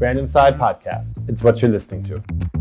Brand Inside Podcast. It's what you're listening to.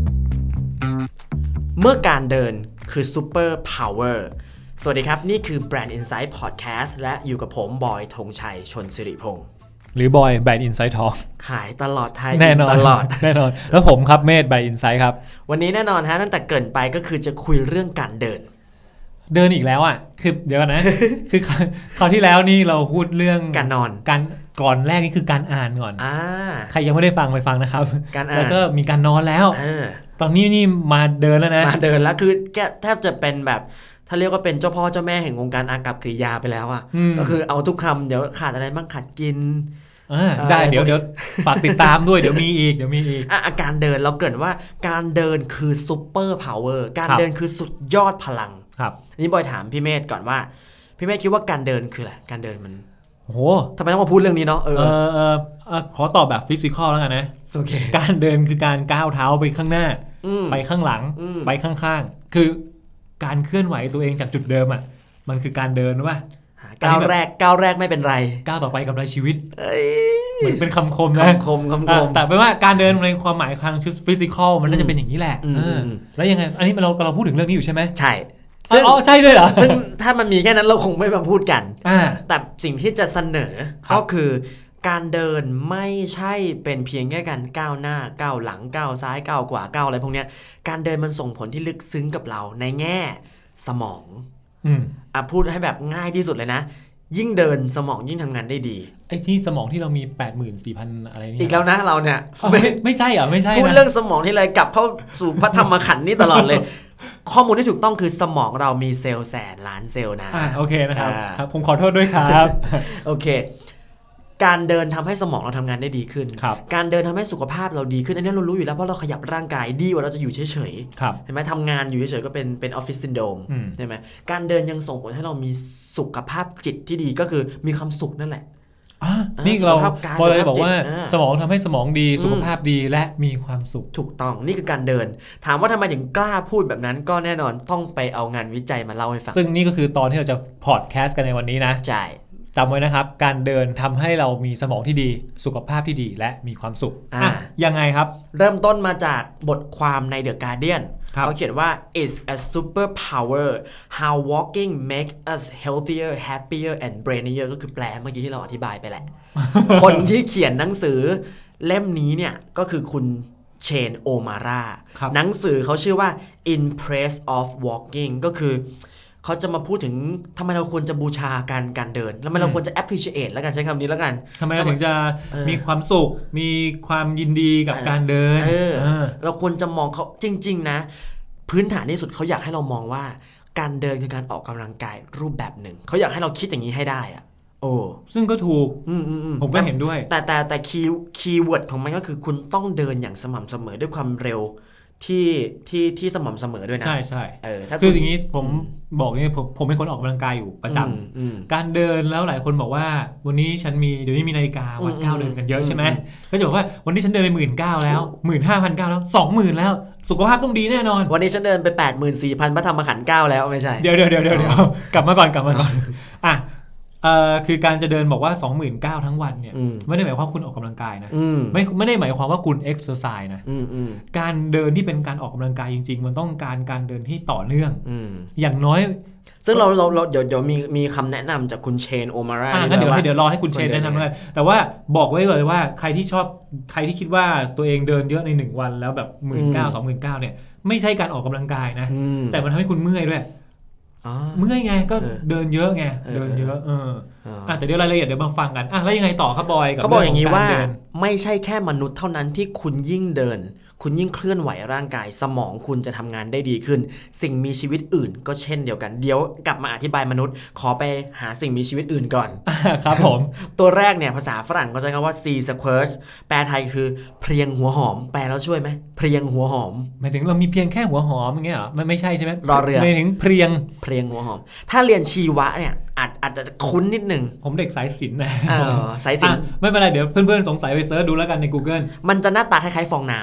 เมื่อการเดินคือ Super Power สวัสดีครับนี่คือ Brand Insight Podcast และอยู่กับผมบอยธงชัยชนสิริพงษ์หรือบอยแบรนด์อินไซต์ทองขายตลอดไทยแน่นอนตลอดแน่นอนแล้วผมครับเมธแบรนด์อินไซต์ครับวันนี้แน่นอนฮะตั้งแต่เกริ่นไปก็คือจะคุยเรื่องการเดินอีกแล้วอ่ะคือเดี๋ยวก่อนนะ คือคราวที่แล้วนี่เราพูดเรื่องการนอนก่อนแรกนี่คือการอ่านก่อนใครยังไม่ได้ฟังไปฟังนะครับการอ่านแล้วก็มีการนอนแล้วตอนนี้นี่มาเดินแล้วนะมาเดินแล้วคือแทบจะเป็นแบบถ้าเรียกว่าเป็นเจ้าพ่อเจ้าแม่แห่งวงการอากัปกิริยาไปแล้วอ่ะก็คือเอาทุกคำเดี๋ยวขาดอะไรบ้างขาดกินได้เดี๋ยวฝากติดตามด้วยเดี๋ยวมีอีกอาการเดินเราเกริ่นว่าการเดินคือซูเปอร์พาวเวอร์การเดินคือสุดยอดพลังอันนี้บอยถามพี่เมธก่อนว่าพี่เมธคิดว่าการเดินคืออะไรการเดินมันโหทำไมต้องมาพูดเรื่องนี้เนาะขอตอบแบบฟิสิกอลแล้วกันนะโอเคการเดินคือการก้าวเท้าไปข้างหน้าไปข้างหลังไปข้างๆคือการเคลื่อนไหวตัวเองจากจุดเดิมอ่ะมันคือการเดินว่าก้าวแรกไม่เป็นไรก้าวต่อไปกำไรชีวิตเหมือนเป็นคำคมนะคมแต่แปลว่าการเดินในความหมายทางฟิสิกอลมันน่าจะเป็นอย่างนี้แหละแล้วยังไงอันนี้เราพูดถึงเรื่องนี้อยู่ใช่ไหมใช่ใช่ด้วยเหรอซึ่งถ้ามันมีแค่นั้นเราคงไม่มาพูดกันแต่สิ่งที่จะเสนอก็คือการเดินไม่ใช่เป็นเพียงแค่การก้าวหน้าก้าวหลังก้าวซ้ายก้าวขวาก้าวอะไรพวกนี้การเดินมันส่งผลที่ลึกซึ้งกับเราในแง่สมองพูดให้แบบง่ายที่สุดเลยนะยิ่งเดินสมองยิ่งทำงานได้ดีไอ้ที่สมองที่เรามี 84,000 อะไรนี่อีกแล้วนะเราเนี่ยไม่ใช่เหรอไม่ใช่พูดเรื่องสมองที่ไรกลับเข้าสู่พระธรรมขันธ์นี่ตลอดเลย ข้อมูลที่ถูกต้องคือสมองเรามีเซลล์แสนล้านเซลล์นะโอเคนะครับครับผมขอโทษด้วยครับโอเคการเดินทำให้สมองเราทำงานได้ดีขึ้นการเดินทำให้สุขภาพเราดีขึ้นอันนี้เรารู้อยู่แล้วเพราะเราขยับร่างกายดีกว่าเราจะอยู่เฉยๆเห็นไหมทำงานอยู่เฉยๆก็เป็นออฟฟิศซินโดรมใช่ไหมการเดินยังส่งผลให้เรามีสุขภาพจิตที่ดีก็คือมีความสุขนั่นแหละนี่เราพอเลยบอกว่าสมองทำให้สมองดีสุขภาพดีและมีความสุขถูกต้องนี่คือการเดินถามว่าทำไมถึงกล้าพูดแบบนั้นก็แน่นอนต้องไปเอางานวิจัยมาเล่าให้ฟังซึ่งนี่ก็คือตอนที่เราจะพอดแคสต์กันในวันนี้นะใช่จำไว้นะครับการเดินทำให้เรามีสมองที่ดีสุขภาพที่ดีและมีความสุขยังไงครับเริ่มต้นมาจากบทความใน The Guardian เขาเขียนว่า is a superpower how walking makes us healthier happier and brainier ก็คือแปลเมื่อกี้ที่เราอธิบายไปแหละ คนที่เขียนหนังสือเล่มนี้เนี่ยก็คือคุณเชนโอมาร่าหนังสือเขาชื่อว่า Impress of Walking ก็คือเขาจะมาพูดถึงทำไมเราควรจะบูชาการเดินแล้วทำไมเราควรจะ appreciate แล้วกันใช้คำนี้แล้วกันทำไมเราถึงจะมีความสุขมีความยินดีกับการเดินเราควรจะมองเขาจริงๆนะพื้นฐานที่สุดเขาอยากให้เรามองว่าการเดินคือการออกกำลังกายรูปแบบหนึ่งเขาอยากให้เราคิดอย่างนี้ให้ได้อะซึ่งก็ถูกผมก็เห็นด้วยแต่คีย์เวิร์ดของมันก็คือคุณต้องเดินอย่างสม่ำเสมอด้วยความเร็วที่สม่ำเสมอด้วยนะใช่คืออย่างนี้ผมบอกนี่ผมเป็นคนออกกำลังกายอยู่ประจำการเดินแล้วหลายคนบอกว่าวันนี้ฉันเดี๋ยวนี้มีนาฬิกาวัดก้าวเดินกันเยอะใช่ไหมก็จะบอกว่าวันนี้ฉันเดินไป 19,000 แล้ว 15,900 แล้ว 20,000 แล้วสุขภาพต้องดีแน่นอนวันนี้ฉันเดินไป 84,000 พระธรรมขันธ์9แล้วไม่ใช่เดี๋ยวกลับมาก่อนอ่ะคือการจะเดินบอกว่า 29,000 ทั้งวันเนี่ยไม่ได้หมายความว่าคุณออกกำลังกายนะไม่ได้หมายความว่าคุณเอ็กซ์เซอร์ไซส์นะการเดินที่เป็นการออกกำลังกายจริงๆมันต้องการเดินที่ต่อเนื่องอย่างน้อยซึ่งเราเดี๋ยวมีคำแนะนำจากคุณเชนโอมาร่างั้นเดี๋ยวรอให้คุณเชนแนะนำเลยแต่ว่าบอกไว้เลยว่าใครที่คิดว่าตัวเองเดินเยอะใน1วันแล้วแบบ 19,000 29,000 เนี่ยไม่ใช่การออกกำลังกายนะแต่มันทำให้คุณเมื่อยด้วยเมื่อยไงก็เดินเยอะไงเดินเยอะแต่เดี๋ยวรายละเอียดเดี๋ยวมาฟังกันแล้วยังไงต่อครับบอยกับเขาบอกอย่างนี้ว่าไม่ใช่แค่มนุษย์เท่านั้นที่คุณยิ่งเดินคุณยิ่งเคลื่อนไหวร่างกายสมองคุณจะทำงานได้ดีขึ้นสิ่งมีชีวิตอื่นก็เช่นเดียวกันเดี๋ยวกลับมาอธิบายมนุษย์ขอไปหาสิ่งมีชีวิตอื่นก่อนครับผมตัวแรกเนี่ยภาษาฝรั่งเขาใช้คำว่า sea squirrels แปลไทยคือเพลียงหัวหอมแปลแล้วช่วยไหมเพลียงหัวหอมหมายถึงเรามีเพียงแค่หัวหอมอย่างเงี้ยเหรอไม่ใช่ใช่ไหมรอเรือหมายถึงเพลียงหัวหอมถ้าเรียนชีวะเนี่ยอาจจะคุ้นนิดนึงผมเด็กสายศิลป์นะสายศิลป์ไม่เป็นไรเดี๋ยวเพื่อนๆสงสัยไปเสิร์ชดูแล้วกันใน Google มันจะหน้าตาคล้ายๆฟองน้ำ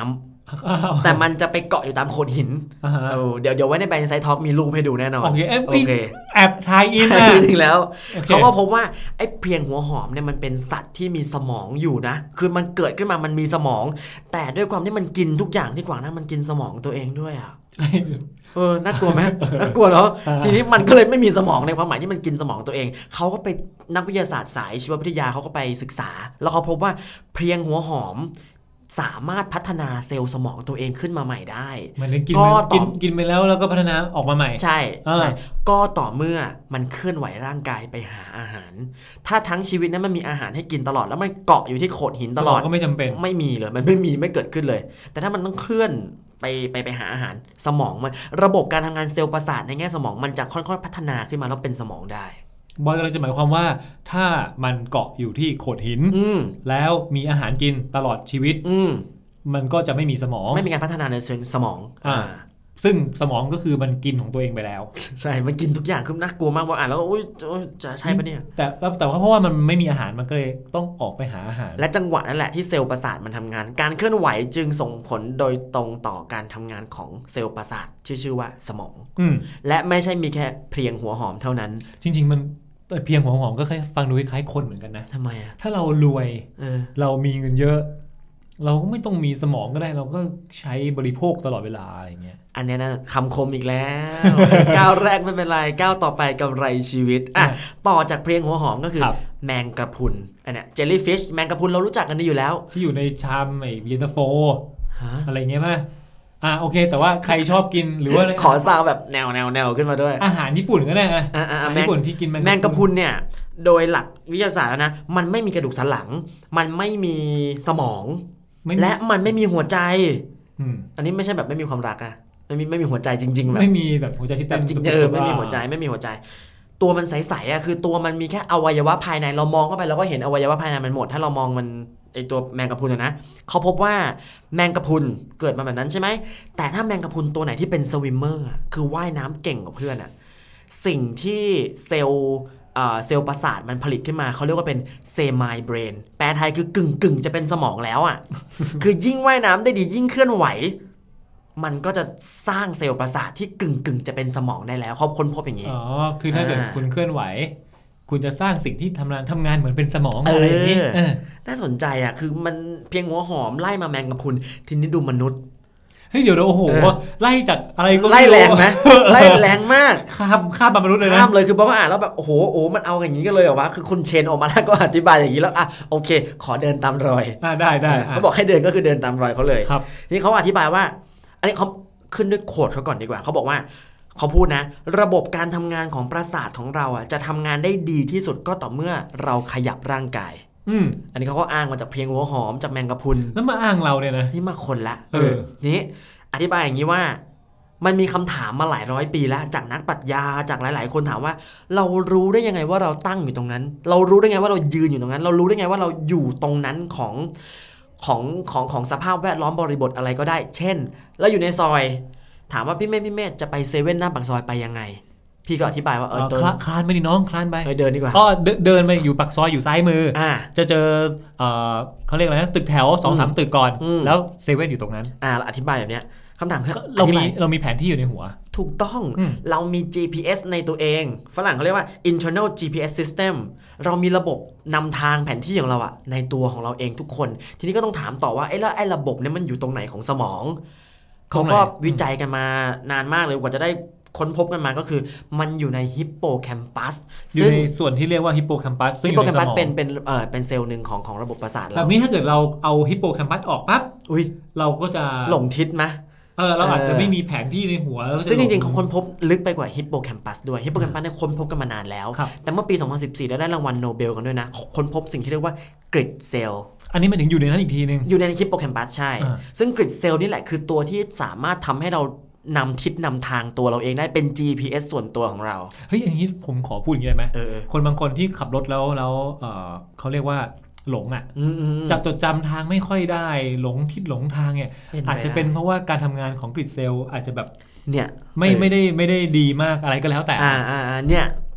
แต่มันจะไปเกาะอยู่ตามโขดหินเดี๋ยวไว้ใน Blind Insight Talk มีรูปให้ดูแน่นอนโอเคแอบทายอินจริงๆแล้วเขาก็พบว่าไอ้เพลียงหัวหอมเนี่ยมันเป็นสัตว์ที่มีสมองอยู่นะคือมันเกิดขึ้นมามันมีสมองแต่ด้วยความที่มันกินทุกอย่างที่ขวางหน้ามันกินสมองตัวเองด้วยอ่ะน่ากลัวไหมน่ากลัวเนาะทีนี้มันก็เลยไม่มีสมองในความหมายที่มันกินสมองตัวเองเขาก็ไปนักวิทยาศาสตร์สายชีววิทยาเขาก็ไปศึกษาแล้วเขาพบว่าเพลียงหัวหอมสามารถพัฒนาเซลล์สมองตัวเองขึ้นมาใหม่ได้กินไปแล้วก็พัฒนาออกมาใหม่ใช่ก็ต่อเมื่อมันเคลื่อนไหวร่างกายไปหาอาหารถ้าทั้งชีวิตนั้นมันมีอาหารให้กินตลอดแล้วมันเกาะอยู่ที่โขดหินตลอดก็ไม่จำเป็นไม่มีเลยมันไม่เกิดขึ้นเลยแต่ถ้ามันต้องเคลื่อนไปหาอาหารสมองมันระบบการทำงานเซลล์ประสาทในแง่สมองมันจะค่อยๆพัฒนาขึ้นมาแล้วเป็นสมองได้บอยกำลังจะหมายความว่าถ้ามันเกาะอยู่ที่โขดหินแล้วมีอาหารกินตลอดชีวิตมันก็จะไม่มีสมองไม่มีการพัฒนาในเชิงสมองซึ่งสมองก็คือมันกินของตัวเองไปแล้วใช่มันกินทุกอย่างคือน่ากลัวมากว่าอ่านแล้วก็จะใช่ปะเนี่ยแต่เพราะว่ามันไม่มีอาหารมันก็เลยต้องออกไปหาอาหารและจังหวะนั่นแหละที่เซลล์ประสาทมันทำงานการเคลื่อนไหวจึงส่งผลโดยตรงต่อการทำงานของเซลล์ประสาทชื่อว่าสมองและไม่ใช่มีแค่เพลียงหัวหอมเท่านั้นจริงๆมันเพียงหัวหอมก็ฟังดูคล้ายๆคนเหมือนกันนะทำไมอ่ะถ้าเรารวยเรามีเงินเยอะเราก็ไม่ต้องมีสมองก็ได้เราก็ใช้บริโภคตลอดเวลาอะไรเงี้ยอันนี้นะคำคมอีกแล้วก้าวแรกไม่เป็นไรก้าวต่อไปกำไรชีวิตต่อจากเพลียงหัวหอมก็คือแมงกะพรุนอันเนี้ยเจลลี่ฟิชแมงกะพรุนเรารู้จักกันดีอยู่แล้วที่อยู่ในชามเย็นตาโฟอะไรเงี้ยป่ะโอเคแต่ว่าใครชอบกินหรือว่าขอซาวแบบแนวขึ้นมาด้วยอาหารญี่ปุ่นก็ได้ญี่ปุ่นที่กินแมงกะพรุนเนี่ยโดยหลักวิทยาศาสตร์แล้วนะมันไม่มีกระดูกสันหลังมันไม่มีสมองและมันไม่มีหัวใจอันนี้ไม่ใช่แบบไม่มีความรักอะไม่มีหัวใจจริงๆแบบไม่มีแบบหัวใจที่เต้นจริงไม่มีหัวใจตัวมันใสๆอะคือตัวมันมีแค่อวัยวะภายในเรามองเข้าไปเราก็เห็นอวัยวะภายในมันหมดถ้าเรามองมันไอตัวแมงกะพรุนนะเขาพบว่าแมงกะพรุนเกิดมาแบบนั้นใช่ไหมแต่ถ้าแมงกะพรุนตัวไหนที่เป็นสวิมเมอร์คือว่ายน้ำเก่งกว่าเพื่อนอะสิ่งที่เซลล์ประสาทมันผลิตขึ้นมาเขาเรียกว่าเป็นเซมายเบรนแปลไทยคือกึ่งจะเป็นสมองแล้วอ่ะ คือยิ่งว่ายน้ำได้ดียิ่งเคลื่อนไหวมันก็จะสร้างเซลล์ประสาทที่กึ่งจะเป็นสมองได้แล้วเขาค้นพบอย่างนี้คือถ้าเกิดคุณเคลื่อนไหวคุณจะสร้างสิ่งที่ทำงานเหมือนเป็นสมองอะไรอย่างนี้น่าสนใจอ่ะคือมันเพียงหัวหอมไล่มาแมงกะพรุนทีนี้ดูมนุษย์เฮ้ยเดี๋ยวโอ้โหไล่จากอะไรก็ไล่แรงไหมไล่แรงมากข้ามมนุษย์เลยนะข้ามเลยคือบอกว่าอ่านแล้วแบบโอ้โหมันเอาอย่างนี้กันเลยเหรอวะคือคนเชนออกมาแล้วก็อธิบายอย่างนี้แล้วโอเคขอเดินตามรอยได้เขาบอกให้เดินก็คือเดินตามรอยเขาเลยนี่เขาอธิบายว่าอันนี้เขาขึ้นด้วยโคดเขาก่อนดีกว่าเขาบอกว่าเขาพูดนะระบบการทำงานของประสาทของเราอ่ะจะทำงานได้ดีที่สุดก็ต่อเมื่อเราขยับร่างกายอันนี้เขาก็อ้างมาจากเพียงหัวหอมจากแมงกะพรุนแล้วมาอ้างเราเนี่ยนะนี่มาคนละนี้อธิบายอย่างนี้ว่ามันมีคำถามมาหลายร้อยปีแล้วจากนักปรัชญาจากหลายๆคนถามว่าเรารู้ได้ยังไงว่าเราตั้งอยู่ตรงนั้นเรารู้ได้ไงว่าเรายืนอยู่ตรงนั้นเรารู้ได้ไงว่าเราอยู่ตรงนั้นของสภาพแวดล้อมบริบทอะไรก็ได้เช่นเราอยู่ในซอยถามว่าพี่เมธจะไปเซเว่นหน้าปากซอยไปยังไงพี่ก็อธิบายว่าคลานไปดิน้องคลานไปเดินดีกว่าเดินไปอยู่ปากซอยอยู่ซ้ายมือจะเจอเขาเรียกอะไรนะตึกแถว 2-3 ตึกก่อนแล้วเซเว่นอยู่ตรงนั้นอธิบายแบบเนี้ยคำถามคือเรามีแผนที่อยู่ในหัวถูกต้องเรามี GPS ในตัวเองฝรั่งเขาเรียกว่า internal GPS system เรามีระบบนำทางแผนที่ของเราอะในตัวของเราเองทุกคนทีนี้ก็ต้องถามต่อว่าแล้วไอ้ระบบนี้มันอยู่ตรงไหนของสมองเขาก็วิจัยกันมานานมากเลยกว่าจะได้ค้นพบกันมาก็คือมันอยู่ในฮิปโปแคมปัสอยู่ในส่วนที่เรียกว่าฮิปโปแคมปัสซึ่งฮิปโปแคมปัสเป็นเซลล์นึงของระบบประสาทเราแบบนี้ถ้าเกิดเราเอาฮิปโปแคมปัสออกปั๊บเราก็จะหลงทิศมั้ยเราอาจจะไม่มีแผนที่ในหัวซึ่งจริงๆเขาค้นพบลึกไปกว่าฮิปโปแคมปัสด้วยฮิปโปแคมปัสเนี่ยค้นพบกันมานานแล้วแต่เมื่อปี2014ได้รางวัลโนเบลกันด้วยนะค้นพบสิ่งที่เรียกว่ากริดเซลล์อันนี้มันถึงอยู่ในนั้นอีกทีนึงอยู่ในฮิปโปแคมปัสใช่ซึ่งกริดเซลล์นี่แหละคือตัวที่สามารถทำให้เรานำทิศนำทางตัวเราเองได้เป็น GPS ส่วนตัวของเราเฮ้ยอย่างนี้ผมขอพูดอย่างนี้ได้ไหมคนบางคนที่ขับรถแล้วเขาเรียกว่าหลงจับจดจำทางไม่ค่อยได้หลงทิศหลงทางเนี่ยอาจจะเป็นเพราะว่าการทำงานของกริดเซลล์อาจจะแบบเนี่ยไม่ได้ดีมากอะไรก็แล้วแต่เนี่ย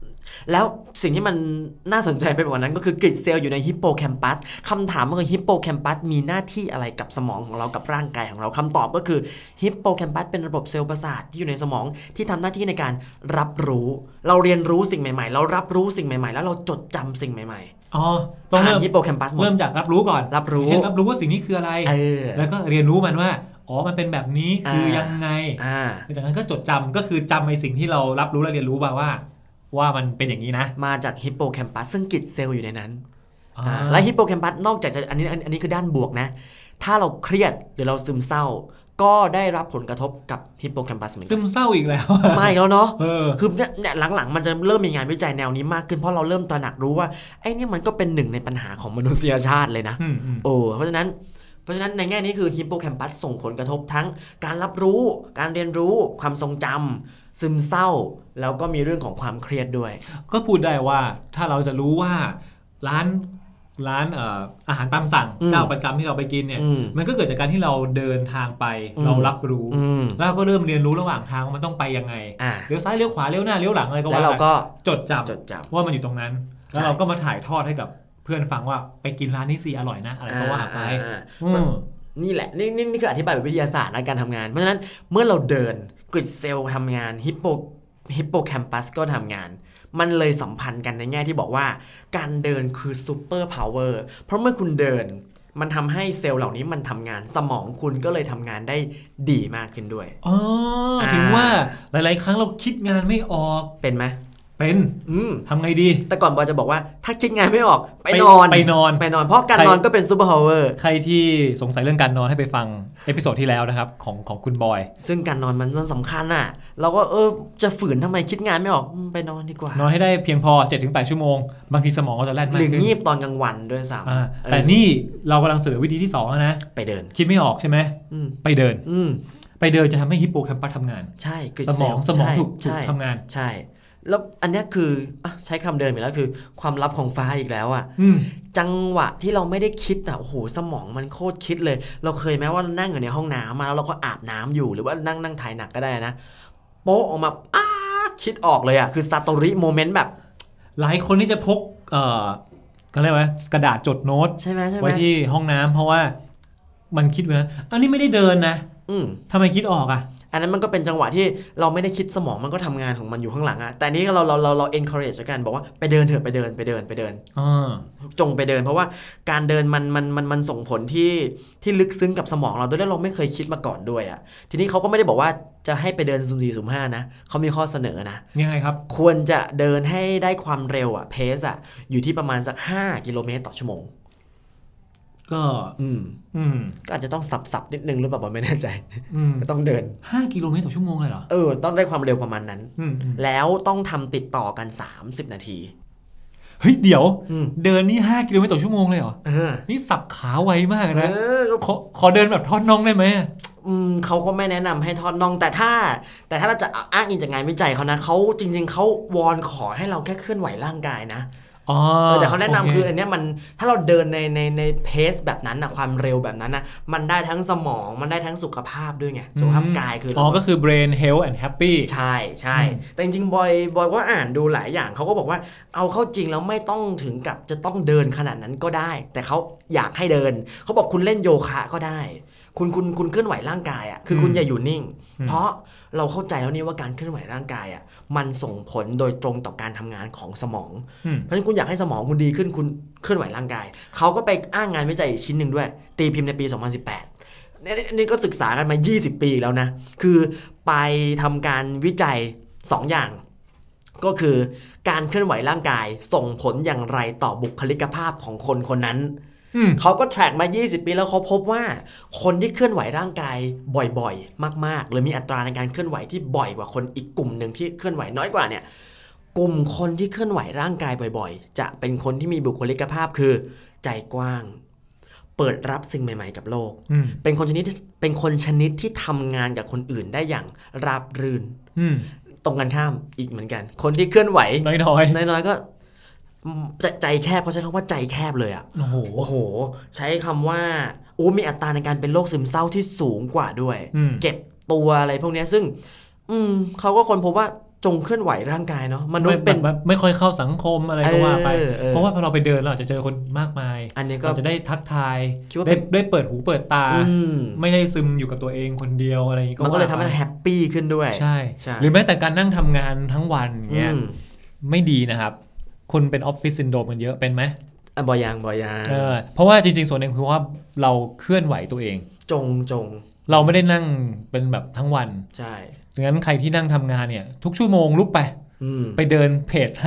แล้วสิ่งที่มันน่าสนใจไปกว่านั้นก็คือกริดเซลล์อยู่ในฮิปโปแคมปัสคำถามก็คือฮิปโปแคมปัสมีหน้าที่อะไรกับสมองของเรากับร่างกายของเราคำตอบก็คือฮิปโปแคมปัสเป็นระบบเซลล์ประสาทที่อยู่ในสมองที่ทำหน้าที่ในการรับรู้เราเรียนรู้สิ่งใหม่ๆเรารับรู้สิ่งใหม่ๆแล้วเราจดจำสิ่งใหม่ๆต้องเริ่มฮิปโปแคมปัสเริ่มจากรับรู้ก่อนเช่นรับรู้ว่าสิ่งนี้คืออะไรแล้วก็เรียนรู้มันว่ามันเป็นแบบนี้คือยังไงจากนั้นก็จดจำก็คือจำในสิ่งที่เรารับรู้และเรียนรู้มาว่ามันเป็นอย่างนี้นะมาจากฮิปโปแคมปัสซึ่งกริดเซลล์อยู่ในนั้นและฮิปโปแคมปัสนอกจากจะอันนี้คือด้านบวกนะถ้าเราเครียดหรือเราซึมเศร้าก็ได้รับผลกระทบกับฮิปโปแคมปัสเหมือนกันซึมเศร้าอีกแล้วไม่แล้วเนาะคือเนี่ยหลังๆมันจะเริ่มมีงานวิจัยแนวนี้มากขึ้นเพราะเราเริ่มตระหนักรู้ว่าไอ้นี่มันก็เป็นหนึ่งในปัญหาของมนุษยชาติเลยนะเพราะฉะนั้นในแง่นี้คือฮิปโปแคมปัสส่งผลกระทบทั้งการรับรู้การเรียนรู้ความทรงจำซึมเศร้าแล้วก็มีเรื่องของความเครียดด้วยก็พูดได้ว่าถ้าเราจะรู้ว่าร้านอาหารตามสั่งเจ้าประจำที่เราไปกินเนี่ยมันก็เกิดจากการที่เราเดินทางไปเรารับรู้แล้วก็เริ่มเรียนรู้ระหว่างทางว่ามันต้องไปยังไงเลี้ยวซ้ายเลี้ยวขวาเลี้ยวหน้าเลี้ยวหลังอะไรก็ว่าแล้วเราก็จดจำว่ามันอยู่ตรงนั้นแล้วเราก็มาถ่ายทอดให้กับเพื่อนฟังว่าไปกินร้านนี้สิอร่อยนะอะไรก็ว่าไปนี่แหละนี่คืออธิบายแบบวิทยาศาสตร์ในการทำงานเพราะฉะนั้นเมื่อเราเดินกริดเซลล์ทำงานฮิปโปแคมปัสก็ทำงานมันเลยสัมพันธ์กันในแง่ที่บอกว่าการเดินคือซูเปอร์พาวเวอร์เพราะเมื่อคุณเดินมันทำให้เซลล์เหล่านี้มันทำงานสมองคุณก็เลยทำงานได้ดีมากขึ้นด้วยถึงว่าหลายๆครั้งเราคิดงานไม่ออกเป็นไหมเป็นทำไงดีแต่ก่อนบอยจะบอกว่าถ้าคิดงานไม่ออกไปนอนเพราะการนอนก็เป็นซูเปอร์พาวเวอร์ใครที่สงสัยเรื่องการนอนให้ไปฟังเอพิโซดที่แล้วนะครับของคุณบอยซึ่งการนอนมันสำคัญน่ะเราก็จะฝืนทำไมคิดงานไม่ออกไปนอนดีกว่านอนให้ได้เพียงพอ 7-8 ชั่วโมงบางทีสมองก็จะแล่นมากขึ้นหรืองีบตอนกลางวันด้วยซ้ำแต่นี่เรากำลังเสนอวิธีที่2นะไปเดินคิดไม่ออกใช่ไหมไปเดินจะทำให้ฮิปโปแคมปัสทำงานใช่สมองถูกทำงานใช่แล้วอันนี้คือใช้คำเดิมอีกแล้วคือความลับของฟ้าอีกแล้วจังหวะที่เราไม่ได้คิดโอ้โหสมองมันโคตรคิดเลยเราเคยแม้ว่านั่งอยู่ในห้องน้ำมาแล้วเราก็อาบน้ำอยู่หรือว่านั่งถ่ายหนักก็ได้นะโป๊ะออกมาคิดออกเลยคือซาโตริโมเมนต์แบบหลายคนที่จะพกก็เรียกว่ากระดาษจดโน้ตไว้ที่ห้องน้ำเพราะว่ามันคิดไว้นะอันนี้ไม่ได้เดินนะทำไมคิดออกอันนั้นมันก็เป็นจังหวะที่เราไม่ได้คิดสมองมันก็ทำงานของมันอยู่ข้างหลังแต่นี้เรา encourage กันบอกว่าไปเดินเถอะไปเดินจงไปเดินเพราะว่าการเดินมันส่งผลที่ลึกซึ้งกับสมองเราโดยที่เราไม่เคยคิดมาก่อนด้วยทีนี้เขาก็ไม่ได้บอกว่าจะให้ไปเดินสุ่ม4สุ่ม5นะเขามีข้อเสนอนะยังไงครับควรจะเดินให้ได้ความเร็วเพสอยู่ที่ประมาณสัก5 กิโลเมตรต่อชั่วโมงก็ก็อาจจะต้องสับนิดนึงหรือเปล่าไม่แน่ใจก็ต้องเดิน 5 กิโลเมตรต่อชั่วโมงเลยเหรอต้องได้ความเร็วประมาณนั้นแล้วต้องทำติดต่อกัน30 นาทีเฮ้ยเดี๋ยวเดินนี่5 กิโลเมตรต่อชั่วโมงเลยเหรอนี่สับขาไวมากนะขอเดินแบบทอดน่องได้ไหมเขาก็ไม่แนะนำให้ทอดน่องแต่ถ้าเราจะอ้างอิงจากงานวิจัยเขานะเขาจริงๆเขาวอนขอให้เราแค่เคลื่อนไหวร่างกายนะแต่เขาแนะนำคืออันนี้มันถ้าเราเดินในเพสแบบนั้นความเร็วแบบนั้นมันได้ทั้งสมองมันได้ทั้งสุขภาพด้วยไงสุขภาพกายคือก็คือ brain health and happy ใช่แต่จริงๆบอยก็อ่านดูหลายอย่างเขาก็บอกว่าเอาเข้าจริงแล้วไม่ต้องถึงกับจะต้องเดินขนาดนั้นก็ได้แต่เขาอยากให้เดินเขาบอกคุณเล่นโยคะก็ได้คุณเคลื่อนไหวร่างกายคือคุณอย่าอยู่นิ่งเพราะเราเข้าใจแล้วนี่ว่าการเคลื่อนไหวร่างกายมันส่งผลโดยตรงต่อการทำงานของสมองเพราะฉะนั้นคุณอยากให้สมองคุณดีขึ้นคุณเคลื่อนไหวร่างกายเขาก็ไปอ้างงานวิจัยอีกชิ้นหนึ่งด้วยตีพิมพ์ในปี 2018นี่ก็ศึกษากันมา20 ปีแล้วนะคือไปทำการวิจัย2 อย่างก็คือการเคลื่อนไหวร่างกายส่งผลอย่างไรต่อบุคลิกภาพของคนคนนั้นเขาก็แทร็กมา20 ปีแล้วเขาพบว่าคนที่เคลื่อนไหวร่างกายบ่อยๆมากๆหรือมีอัตราในการเคลื่อนไหวที่บ่อยกว่าคนอีกกลุ่มหนึ่งที่เคลื่อนไหวน้อยกว่าเนี่ยกลุ่มคนที่เคลื่อนไหวร่างกายบ่อยๆจะเป็นคนที่มีบุคลิกภาพคือใจกว้างเปิดรับสิ่งใหม่ๆกับโลกเป็นคนชนิดที่ทำงานกับคนอื่นได้อย่างราบรื่นตรงกันข้ามอีกเหมือนกันคนที่เคลื่อนไหวน้อยก็ใจแคบเขาใช้คำว่าใจแคบเลยโอ้โหใช้คำว่ามีอัตราในการเป็นโรคซึมเศร้าที่สูงกว่าด้วยเก็บตัวอะไรพวกนี้ซึ่งเขาก็ค้นพบว่าจงเคลื่อนไหวร่างกายเนาะมนุษย์เป็นไม่ค่อยเข้าสังคมอะไรก็ว่าไปเพราะว่าพอเราไปเดินเราอาจจะเจอคนมากมายอันนี้ก็จะได้ทักทายได้เปิดหูเปิดตาไม่ได้ซึมอยู่กับตัวเองคนเดียวอะไรก็มันก็เลยทำให้แฮปปี้ขึ้นด้วยใช่หรือแม้แต่การนั่งทำงานทั้งวันเงี้ยไม่ดีนะครับคนเป็นออฟฟิศซินโดรมกันเยอะเป็นไหมบ่อยางเพราะว่าจริงๆส่วนหนึ่งคือว่าเราเคลื่อนไหวตัวเองจงเราไม่ได้นั่งเป็นแบบทั้งวันใช่ดังนั้นใครที่นั่งทำงานเนี่ยทุกชั่วโมงลุกไปเดินเพจ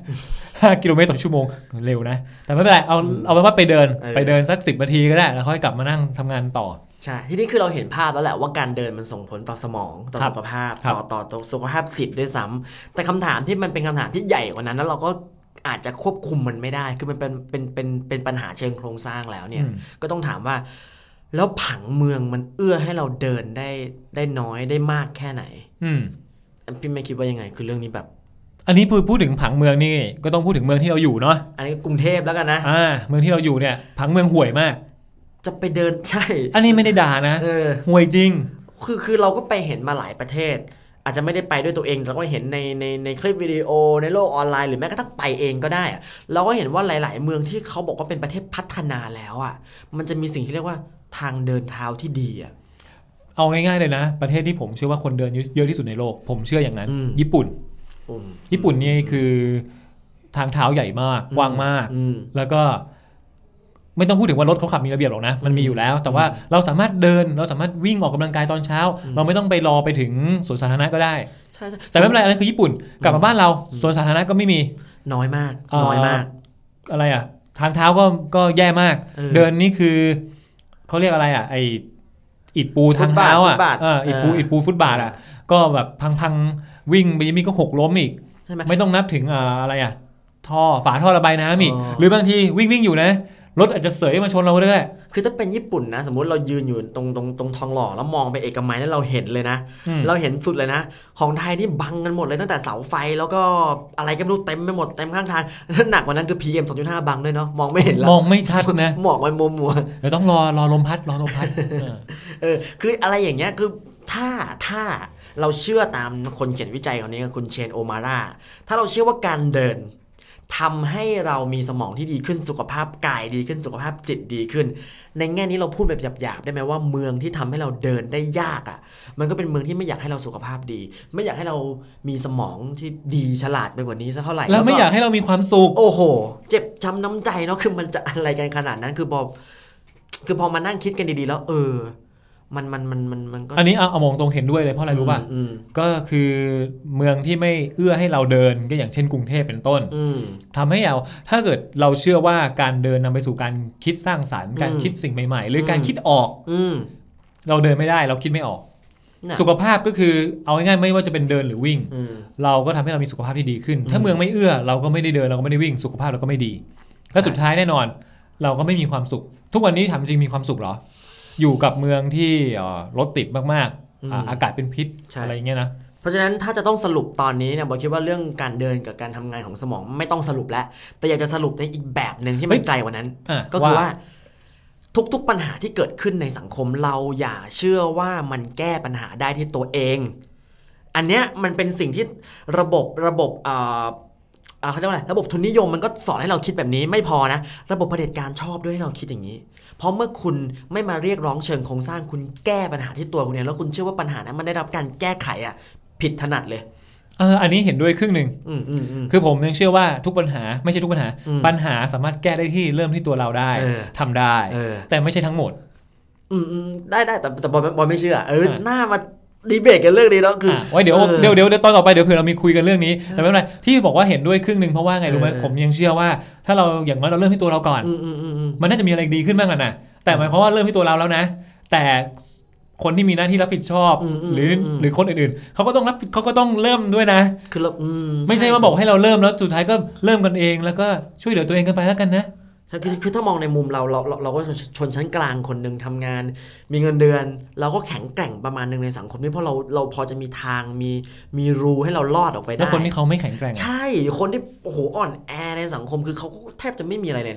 5 กิโลเมตรต่อชั่วโมงเร็วนะแต่ไม่เป็นไรเอาเป็นว่าไปเดินสัก10 นาทีก็ได้แล้วค่อยกลับมานั่งทำงานต่อใช่ที่นี่คือเราเห็นภาพแล้วแหละว่าการเดินมันส่งผลต่อสมองต่อสุขภาพต่อสุขภาพจิตด้วยซ้ำแต่คำถามที่มันเป็นคำถามที่ใหญ่กว่านั้นแล้วเราก็อาจจะควบคุมมันไม่ได้คือมันเป็นปัญหาเชิงโครงสร้างแล้วเนี่ยก็ต้องถามว่าแล้วผังเมืองมันเอื้อให้เราเดินได้น้อยได้มากแค่ไหนพี่ไม่คิดว่ายังไงคือเรื่องนี้แบบอันนี้พูดถึงผังเมืองนี่ก็ต้องพูดถึงเมืองที่เราอยู่เนาะอันนี้กรุงเทพแล้วกันนะเมืองที่เราอยู่เนี่ยผังเมืองห่วยมากจะไปเดินใช่อันนี้ไม่ได้ด่านะห่วยจริงคือเราก็ไปเห็นมาหลายประเทศอาจจะไม่ได้ไปด้วยตัวเองเราก็เห็นในคลิปวิดีโอในโลกออนไลน์หรือแม้กระทั่งไปเองก็ได้เราก็เห็นว่าหลายๆเมืองที่เขาบอกว่าเป็นประเทศพัฒนาแล้วอ่ะมันจะมีสิ่งที่เรียกว่าทางเดินเท้าที่ดีอ่ะเอาง่ายๆเลยนะประเทศที่ผมเชื่อว่าคนเดินเยอะที่สุดในโลกผมเชื่ออย่างนั้นญี่ปุ่นนี่คือทางเท้าใหญ่มากกว้างมากแล้วก็ไม่ต้องพูดถึงว่ารถเขาขับมีระเบียบหรอกนะมันมีอยู่แล้วแต่ว่าเราสามารถเดินเราสามารถวิ่งออกกำลังกายตอนเช้าเราไม่ต้องไปรอไปถึงสวนสาธารณะก็ได้ใช่แต่ไม่เป็นไรอันนั้นคือญี่ปุ่นกลับมาบ้านเราสวนสาธารณะก็ไม่มีน้อยมากอะไรอ่ะทางเท้าก็แย่มากเดินนี่คือเขาเรียกอะไรอ่ะไออิฐปูทางเท้าอ่ะอิฐปูฟุตบาทอ่ะก็แบบพังวิ่งไปยังมีก็หกล้มอีกไม่ต้องนับถึงอะไรอ่ะฝาท่อระบายน้ำอีกหรือบางทีวิ่งอยู่นะรถอาจจะเสยมาชนเราได้คือถ้าเป็นญี่ปุ่นนะสมมุติเรายืนอยู่ตรงทองหล่อแล้วมองไปเอกมัยแล้วเราเห็นเลยนะเราเห็นสุดเลยนะของไทยที่บังกันหมดเลยตั้งแต่เสาไฟแล้วก็อะไรก็ไม่รู้เต็มไปหมดเต็มข้างทางหนักกว่านั้นคือ PM 2.5 บังด้วยเนาะมองไม่เห็นแล้วมองไม่ชัดนะหมอกมันมัวเดี๋ยวต้องรอลมพัดคืออะไรอย่างเงี้ยคือถ้าเราเชื่อตามคนเขียนวิจัยคนนี้คือคุณเชนโอมาร่าถ้าเราเชื่อว่าการเดินทำให้เรามีสมองที่ดีขึ้นสุขภาพกายดีขึ้นสุขภาพจิตดีขึ้นในแง่นี้เราพูดแบบหยาบๆได้ไหมว่าเมืองที่ทำให้เราเดินได้ยากอ่ะมันก็เป็นเมืองที่ไม่อยากให้เราสุขภาพดีไม่อยากให้เรามีสมองที่ดีฉลาดไปกว่านี้สักเท่าไหร่แล้วไม่อยากให้เรามีความสุขโอ้โหเจ็บช้ำน้ำใจเนาะคือมันจะอะไรกันขนาดนั้นคือพอมานั่งคิดกันดีๆแล้วมันก็อันนี้เอามองตรงเห็นด้วยเลยเพราะอะไรรู้ป่ะก็คือเมืองที่ไม่เอื้อให้เราเดินก็อย่างเช่นกรุงเทพเป็นต้นทำให้ถ้าเกิดเราเชื่อว่าการเดินนำไปสู่การคิดสร้างสรรค์การคิดสิ่งใหม่ๆหรือการคิดออกเราเดินไม่ได้เราคิดไม่ออกสุขภาพก็คือเอาง่ายๆไม่ว่าจะเป็นเดินหรือวิ่งเราก็ทำให้เรามีสุขภาพที่ดีขึ้นถ้าเมืองไม่เอื้อเราก็ไม่ได้เดินเราก็ไม่ได้วิ่งสุขภาพเราก็ไม่ดีและสุดท้ายแน่นอนเราก็ไม่มีความสุขทุกวันนี้ถามจริงมีความสุขหรออยู่กับเมืองที่รถติดมากๆอากาศเป็นพิษอะไรอย่างเงี้ยนะเพราะฉะนั้นถ้าจะต้องสรุปตอนนี้เนี่ยบอกคิดว่าเรื่องการเดินกับการทำงานของสมองไม่ต้องสรุปแล้วแต่อยากจะสรุปในอีกแบบนึงที่มันไกลกว่านั้นก็คือว่าทุกๆปัญหาที่เกิดขึ้นในสังคมเราอย่าเชื่อว่ามันแก้ปัญหาได้ที่ตัวเองอันเนี้ยมันเป็นสิ่งที่ระบบเขาเรียกว่าอะไรระบบทุนนิยมมันก็สอนให้เราคิดแบบนี้ไม่พอนะระบบเผด็จการชอบด้วยให้เราคิดอย่างนี้เพราะเมื่อคุณไม่มาเรียกร้องเชิงโครงสร้างคุณแก้ปัญหาที่ตัวคุณเองแล้วคุณเชื่อว่าปัญหานั้นมันได้รับการแก้ไขผิดถนัดเลยอันนี้เห็นด้วยครึ่งนึงคือผมยังเชื่อว่าทุกปัญหาไม่ใช่ทุกปัญหาปัญหาสามารถแก้ได้ที่เริ่มที่ตัวเราได้ทำได้แต่ไม่ใช่ทั้งหมดได้แต่บอยไม่เชื่อหน้ามาดีเบตกันเรื่องนี้แล้วคือไว้เดี๋ยวตอนต่อไปเดี๋ยวเผื่อเรามีคุยกันเรื่องนี้แต่ไม่เป็นไรที่บอกว่าเห็นด้วยครึ่งนึงเพราะว่าไงรู้ไหมผมยังเชื่อว่าถ้าเราอย่างน้อยเราเริ่มที่ตัวเราก่อนมันน่าจะมีอะไรดีขึ้นบ้างกันนะแต่หมายความว่าเริ่มที่ตัวเราแล้วนะแต่คนที่มีหน้าที่รับผิดชอบหรือคนอื่นๆเขาก็ต้องเริ่มด้วยนะคือไม่ใช่ว่าบอกให้เราเริ่มแล้วสุดท้ายก็เริ่มกันเองแล้วก็ช่วยเหลือตัวเองกันไปแล้วกันนะคือถ้ามองในมุมเราก็ชนชั้นกลางคนหนึ่งทำงานมีเงินเดือนเราก็แข็งแกร่งประมาณนึงในสังคมนี้เพราะเราพอจะมีทางมีรูให้เราลอดออกไปได้แล้วคนที่เขาไม่แข็งแกร่งใช่คนที่โอ้โหอ่อนแอในสังคมคือเขาแทบจะไม่มีอะไรเลยนะ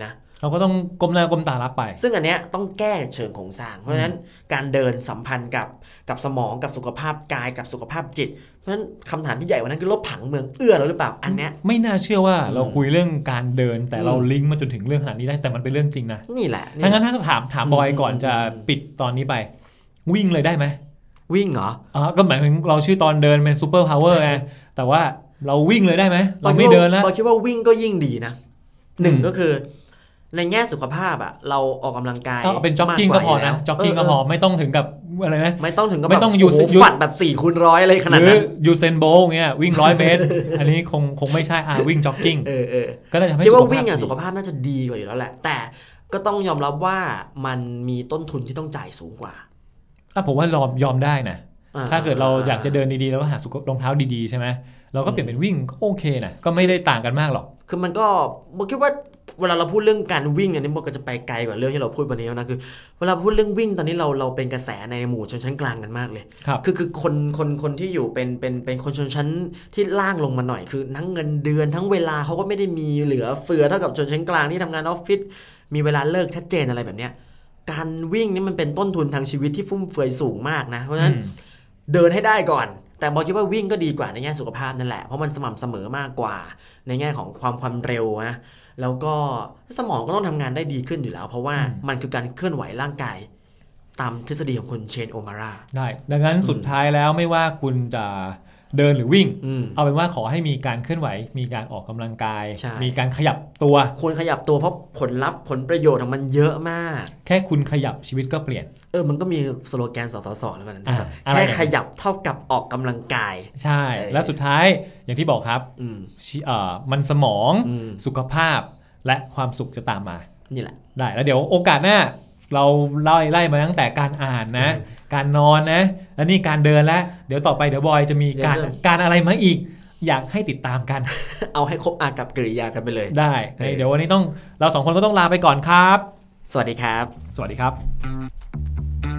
เราก็ต้องก้มหน้าก้มตารับไปซึ่งอันเนี้ยต้องแก้เชิงโครงสร้างเพราะฉะนั้นการเดินสัมพันธ์กับสมองกับสุขภาพกายกับสุขภาพจิตเพราะฉะนั้นคำถามที่ใหญ่กว่านั้นคือรถผังเมืองเอื้อเราหรือเปล่าอันเนี้ยไม่น่าเชื่อว่าเราคุยเรื่องการเดินแต่เราลิงก์มาจนถึงเรื่องขนาดนี้ได้แต่มันเป็นเรื่องจริงนะนี่แหละถ้างั้นถ้าถามบอยก่อนจะปิดตอนนี้ไปวิ่งเลยได้ไหมวิ่งเหรอก็หมายถึงเราชื่อตอนเดินเป็นซูเปอร์พาวเวอร์ไงแต่ว่าเราวิ่งเลยได้ไหมเราไม่เดินแล้วบอยคิดว่าวิ่งก็ยิ่งดีนะหนึ่งก็คือในแง่สุขภาพอ่ะเราออกกำลังกายเป็นจ็อกกิ้งก็พอนะจ็อกกิ้งก็พอไม่ต้องถึงกับอะไรนะไม่ต้องถึงกับแบบฝัดแบบ4x100อะไรขนาดนั้นหรือยูเซนโบล์เงี้ยวิ่ง100 เมตรอันนี้คงไม่ใช่วิ่งจ็อกกิ้งก็เลยทำให้คิดว่าวิ่งสุขภาพน่าจะดีกว่าอยู่แล้วแหละแต่ก็ต้องยอมรับว่ามันมีต้นทุนที่ต้องจ่ายสูงกว่าผมว่ายอมได้นะถ้าเกิดเราอยากจะเดินดีๆแล้วก็หารองเท้าดีๆใช่ไหมเราก็เปลี่ยนเป็นวิ่งก็โอเคนะก็ไม่ได้ต่างกันมากหรอกคือมันก็ผมคิดว่าเวลาเราพูดเรื่องการวิ่งเนี่ยนี่มันก็จะไปไกลกว่าเรื่องที่เราพูดวันนี้แล้วนะคือเวลาพูดเรื่องวิ่งตอนนี้เราเป็นกระแสในหมู่ชนชั้นกลางกันมากเลยคือคนที่อยู่เป็นคนชนชั้นที่ล่างลงมาหน่อยคือทั้งเงินเดือนทั้งเวลาเขาก็ไม่ได้มีเหลือเฟือเท่ากับชนชั้นกลางที่ทำงานออฟฟิศมีเวลาเลิกชัดเจนอะไรแบบเนี้ยการวิ่งนี่มันเป็นต้นทุนทางชีวิตที่ฟุ่มเฟือยสูงมากนะเพราะฉะนั้นเดินให้ได้ก่อนแต่บอกคิดว่าวิ่งก็ดีกว่าในแง่สุขภาพนั่นแหละเพราะมันสม่ำเสมอมากกว่าในแง่ของความเร็วนะแล้วก็สมองก็ต้องทำงานได้ดีขึ้นอยู่แล้วเพราะว่ามันคือการเคลื่อนไหวร่างกายตามทฤษฎีของคุณเชนโอมาร่าได้ดังนั้นสุดท้ายแล้วไม่ว่าคุณจะเดินหรือวิ่งเอาเป็นว่าขอให้มีการเคลื่อนไหวมีการออกกำลังกายมีการขยับตัวควรขยับตัวเพราะผลลัพธ์ผลประโยชน์ของมันเยอะมากแค่คุณขยับชีวิตก็เปลี่ยนมันก็มีสโลแกนสสแล้วกันแค่ขยับเท่ากับออกกำลังกายใช่แล้วสุดท้ายอย่างที่บอกครับมันสมองสุขภาพและความสุขจะตามมานี่แหละได้แล้วเดี๋ยวโอกาสหน้าเราไล่มาตั้งแต่การอ่านนะการนอนนะแล้วนี่การเดินแล้วเดี๋ยวต่อไปเดี๋ยวบอยจะมีการอะไรมาอีกอยากให้ติดตามกันเอาให้ครบอากับกริยากันไปเลยได้เดี๋ยววันนี้เรา2คนก็ต้องลาไปก่อนครับสวัสดีครับสวัสดีครับ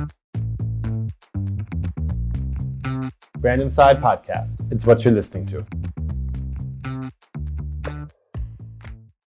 Random Side Podcast. It's what you're listening to.